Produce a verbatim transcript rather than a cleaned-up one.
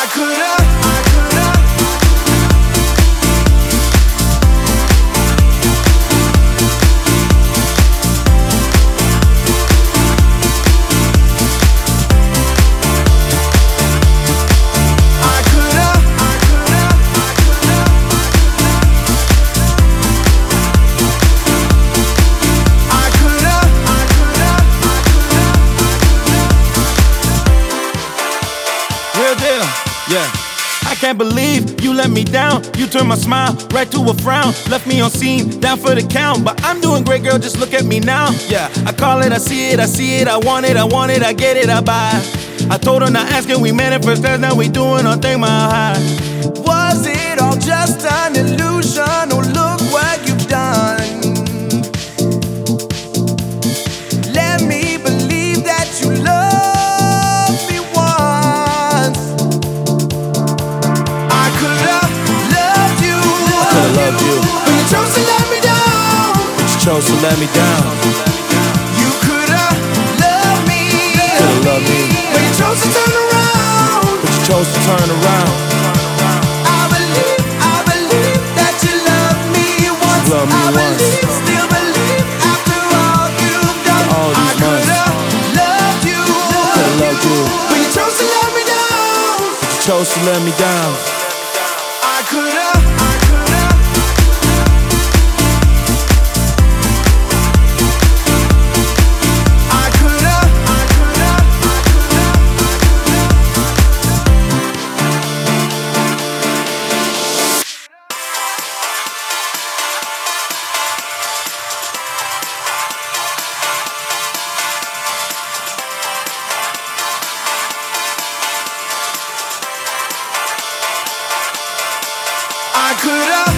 could've, I could've. Yeah, I can't believe you let me down. You turned my smile right to a frown. Left me on scene, down for the count. But I'm doing great, girl, just look at me now. Yeah, I call it, I see it, I see it. I want it, I want it, I get it, I buy. I told her not asking, we met it first class. Now we doing our thing mile high. Was it all just an illusion? Oh, look what you've done. Let me believe that you love me once. I could've loved you, could've loved you, but you chose to let me down. but you chose to let me down. You could've loved me, could've loved me, but you chose to turn around. but you chose to turn around. I believe, I believe that you love me once. Love me I once. believe, still believe after all you've done. All these I could've loved you, Could've loved you, but you chose to let me down. but you chose to let me down. I could've, I could've. I could've, I could've. I could've